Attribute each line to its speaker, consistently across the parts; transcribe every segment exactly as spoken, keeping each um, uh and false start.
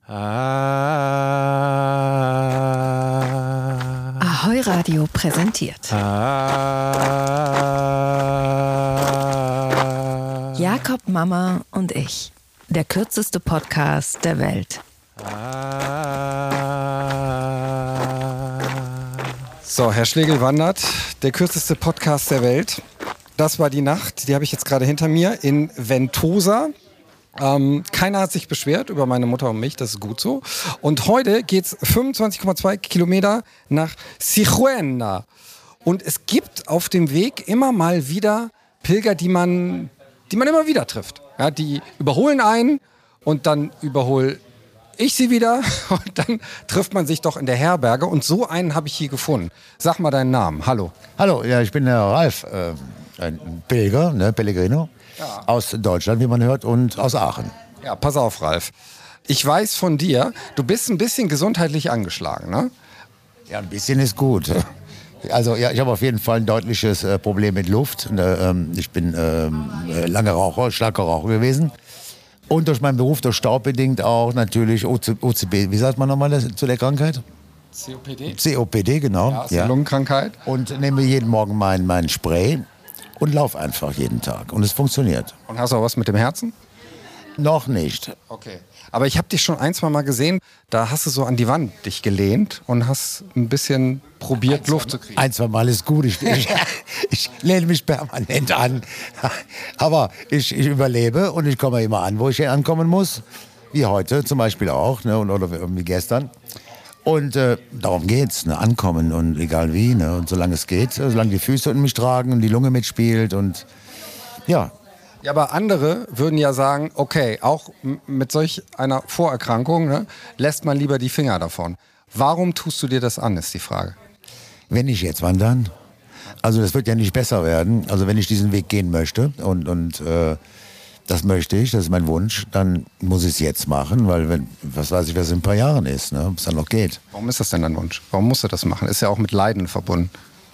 Speaker 1: Ah.
Speaker 2: Ahoi Radio präsentiert.
Speaker 1: Ah.
Speaker 2: Jakob, Mama und ich. Der kürzeste Podcast der Welt.
Speaker 1: Ah. So, Herr Schlegel wandert, der kürzeste Podcast der Welt. Das war die Nacht, die habe ich jetzt gerade hinter mir, in Ventosa. Ähm, keiner hat sich beschwert über meine Mutter und mich, das ist gut so. Und heute geht's fünfundzwanzig Komma zwei Kilometer nach Sigüenza. Und es gibt auf dem Weg immer mal wieder Pilger, die man, die man immer wieder trifft. Ja, die überholen einen und dann überhole ich sie wieder und dann trifft man sich doch in der Herberge. Und so einen habe ich hier gefunden. Sag mal deinen Namen. Hallo.
Speaker 3: Hallo, ja, ich bin der Ralf, äh, ein Pilger, ne, Pellegrino. Ja. Aus Deutschland, wie man hört, und aus Aachen.
Speaker 1: Ja, pass auf, Ralf. Ich weiß von dir, du bist ein bisschen gesundheitlich angeschlagen, ne?
Speaker 3: Ja, ein bisschen ist gut. Also ja, ich habe auf jeden Fall ein deutliches äh, Problem mit Luft. Ähm, ich bin ähm, lange Raucher, starker Raucher gewesen. Und durch meinen Beruf, durch Staub bedingt auch natürlich O C B, wie sagt man nochmal das, zu der Krankheit?
Speaker 1: C O P D.
Speaker 3: C O P D, genau.
Speaker 1: Ja, ist eine Lungenkrankheit.
Speaker 3: Und nehme jeden Morgen mein, mein Spray. Und lauf einfach jeden Tag. Und es funktioniert.
Speaker 1: Und hast du auch was mit dem Herzen?
Speaker 3: Noch nicht.
Speaker 1: Okay. Aber ich habe dich schon ein, zwei Mal gesehen, da hast du so an die Wand dich gelehnt und hast ein bisschen probiert, ein, Luft zu kriegen.
Speaker 3: Ein, zwei Mal ist gut. Ich, ich, ich lehne mich permanent an. Aber ich, ich überlebe und ich komme immer an, wo ich hier ankommen muss. Wie heute zum Beispiel auch, ne, oder wie gestern. Und äh, darum geht's, ne? Ankommen und egal wie, ne? Und solange es geht, solange die Füße unter mich tragen und die Lunge mitspielt und ja.
Speaker 1: Ja, aber andere würden ja sagen, okay, auch m- mit solch einer Vorerkrankung, ne, lässt man lieber die Finger davon. Warum tust du dir das an, ist die Frage.
Speaker 3: Wenn ich jetzt wandern, also das wird ja nicht besser werden, also wenn ich diesen Weg gehen möchte und, und äh, das möchte ich, das ist mein Wunsch, dann muss ich es jetzt machen, weil wenn, was weiß ich, was in ein paar Jahren ist, ne, ob es dann noch geht.
Speaker 1: Warum ist das denn dein Wunsch? Warum musst du das machen? Ist ja auch mit Leiden verbunden.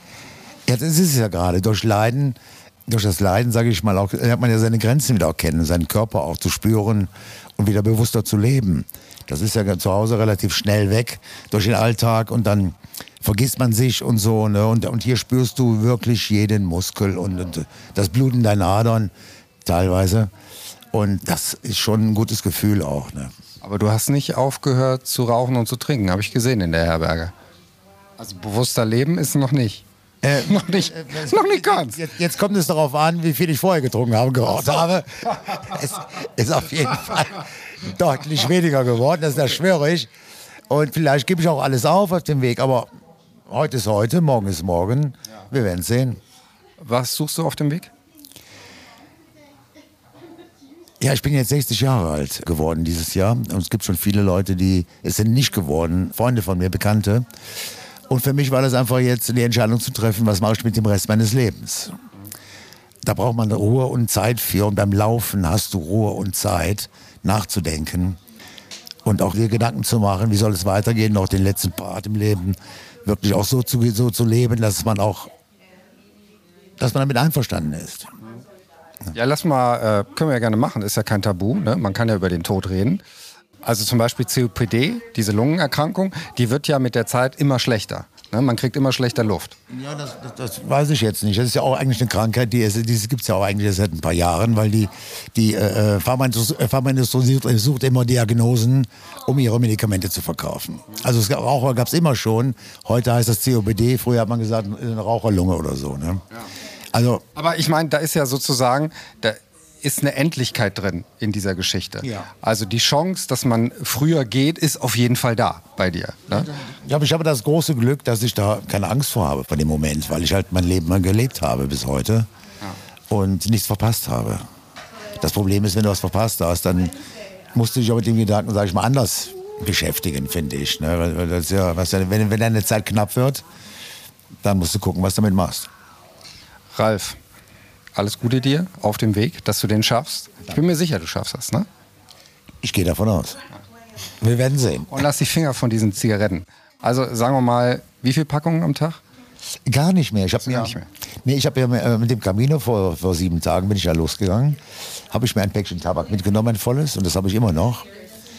Speaker 3: Ja, das ist es ja gerade. Durch Leiden, durch das Leiden, sage ich mal, auch, lernt man ja seine Grenzen wieder auch kennen, seinen Körper auch zu spüren und wieder bewusster zu leben. Das ist ja zu Hause relativ schnell weg durch den Alltag und dann vergisst man sich und so, ne, und, und hier spürst du wirklich jeden Muskel und, und das Blut in deinen Adern teilweise. Und das ist schon ein gutes Gefühl auch. Ne?
Speaker 1: Aber du hast nicht aufgehört zu rauchen und zu trinken, habe ich gesehen in der Herberge. Also bewusster Leben ist noch nicht.
Speaker 3: Äh,
Speaker 1: noch nicht, äh, noch nicht ganz.
Speaker 3: Jetzt, jetzt kommt es darauf an, wie viel ich vorher getrunken habe, geraucht habe. Es ist auf jeden Fall deutlich weniger geworden, das, das schwöre ich. Und vielleicht gebe ich auch alles auf auf dem Weg, aber heute ist heute, morgen ist morgen. Wir werden es sehen.
Speaker 1: Was suchst du auf dem Weg?
Speaker 3: Ja, ich bin jetzt sechzig Jahre alt geworden dieses Jahr und es gibt schon viele Leute, die es sind nicht geworden, Freunde von mir, Bekannte. Und für mich war das einfach jetzt die Entscheidung zu treffen, was mache ich mit dem Rest meines Lebens. Da braucht man Ruhe und Zeit für und beim Laufen hast du Ruhe und Zeit nachzudenken und auch dir Gedanken zu machen, wie soll es weitergehen, noch den letzten Part im Leben wirklich auch so zu, so zu leben, dass man auch, dass man damit einverstanden ist.
Speaker 1: Ja, lass mal, äh, können wir ja gerne machen, ist ja kein Tabu, ne? Man kann ja über den Tod reden. Also zum Beispiel C O P D, diese Lungenerkrankung, die wird ja mit der Zeit immer schlechter. Ne? Man kriegt immer schlechter Luft.
Speaker 3: Ja, das, das, das weiß ich jetzt nicht. Das ist ja auch eigentlich eine Krankheit, die, die gibt es ja auch eigentlich seit ein paar Jahren, weil die, die äh, Pharmaindustrie, Pharmaindustrie sucht immer Diagnosen, um ihre Medikamente zu verkaufen. Also es gab, Raucher gab es immer schon. Heute heißt das C O P D, früher hat man gesagt, eine Raucherlunge oder so. Ne? Ja. Also,
Speaker 1: aber ich meine, da ist ja sozusagen, da ist eine Endlichkeit drin in dieser Geschichte.
Speaker 3: Ja.
Speaker 1: Also die Chance, dass man früher geht, ist auf jeden Fall da bei dir. Ne?
Speaker 3: Ja, aber ich habe das große Glück, dass ich da keine Angst vor habe vor dem Moment, weil ich halt mein Leben mal gelebt habe bis heute ja. und nichts verpasst habe. Das Problem ist, wenn du was verpasst hast, dann musst du dich auch mit dem Gedanken, sag ich mal, anders beschäftigen, finde ich. Ne? Weil das ja, was, wenn, wenn deine Zeit knapp wird, dann musst du gucken, was du damit machst.
Speaker 1: Ralf, alles Gute dir auf dem Weg, dass du den schaffst. Ich bin mir sicher, du schaffst das, ne?
Speaker 3: Ich gehe davon aus. Wir werden sehen.
Speaker 1: Und lass die Finger von diesen Zigaretten. Also sagen wir mal, wie viele Packungen am Tag?
Speaker 3: Gar nicht mehr. Ich habe mir,
Speaker 1: nicht mehr.
Speaker 3: Nee, ich habe ja mit dem Camino vor, vor sieben Tagen bin ich ja losgegangen. Habe ich mir ein Päckchen Tabak mitgenommen, ein volles, und das habe ich immer noch.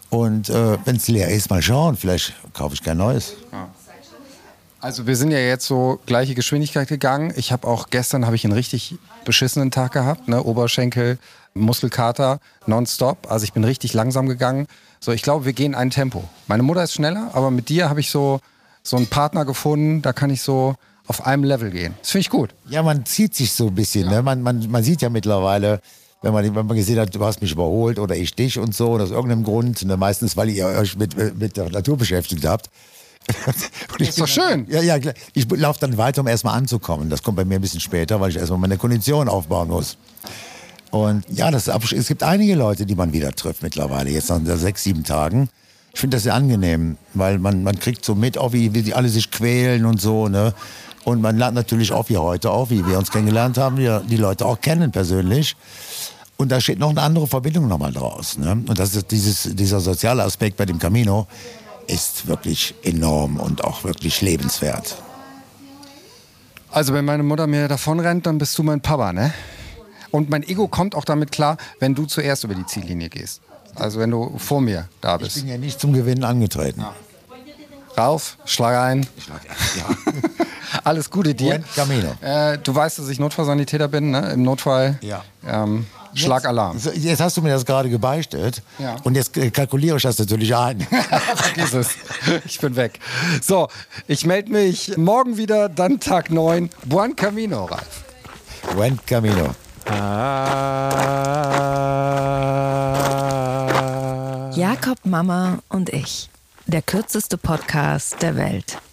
Speaker 3: Und äh, wenn es leer ist, mal schauen, vielleicht kaufe ich kein neues.
Speaker 1: Ja. Also wir sind ja jetzt so gleiche Geschwindigkeit gegangen. Ich habe auch gestern habe ich einen richtig beschissenen Tag gehabt, ne? Oberschenkel, Muskelkater, nonstop. Also ich bin richtig langsam gegangen. So, ich glaube, wir gehen ein Tempo. Meine Mutter ist schneller, aber mit dir habe ich so, so einen Partner gefunden, da kann ich so auf einem Level gehen. Das finde ich gut.
Speaker 3: Ja, man zieht sich so ein bisschen. Ja. Ne? Man, man, man sieht ja mittlerweile, wenn man, wenn man gesehen hat, du hast mich überholt oder ich dich und so, und aus irgendeinem Grund, ne? Meistens, weil ihr euch mit, mit der Natur beschäftigt habt.
Speaker 1: Und ist doch schön.
Speaker 3: Dann, ja, ja, ich laufe dann weiter, um erstmal anzukommen. Das kommt bei mir ein bisschen später, weil ich erstmal meine Kondition aufbauen muss. Und ja, das, es gibt einige Leute, die man wieder trifft mittlerweile, jetzt nach sechs, sieben Tagen. Ich finde das sehr angenehm, weil man, man kriegt so mit, auch wie, wie die alle sich quälen und so, ne? Und man lernt natürlich auch wie heute auch, wie wir uns kennengelernt haben, wir die Leute auch kennen persönlich. Und da steht noch eine andere Verbindung nochmal draus, ne? Und das ist dieses, dieser soziale Aspekt bei dem Camino ist wirklich enorm und auch wirklich lebenswert.
Speaker 1: Also wenn meine Mutter mir davon rennt, dann bist du mein Papa, ne? Und mein Ego kommt auch damit klar, wenn du zuerst über die Ziellinie gehst. Also wenn du vor mir da bist.
Speaker 3: Ich bin ja nicht zum Gewinnen angetreten. Ja.
Speaker 1: Rauf, schlag ein.
Speaker 3: Schlag ein, ja.
Speaker 1: Alles Gute dir.
Speaker 3: Buen Camino.
Speaker 1: Äh, du weißt, dass ich Notfallsanitäter bin, ne? Im Notfall.
Speaker 3: Ja.
Speaker 1: Ähm, Schlag Alarm.
Speaker 3: Jetzt, jetzt hast du mir das gerade gebeichtet.
Speaker 1: Ja.
Speaker 3: Und jetzt kalkuliere ich das natürlich ein.
Speaker 1: Vergiss es. Ich bin weg. So, ich melde mich morgen wieder, dann Tag neun. Buen Camino, Ralf.
Speaker 3: Buen Camino.
Speaker 2: Jakob, Mama und ich. Der kürzeste Podcast der Welt.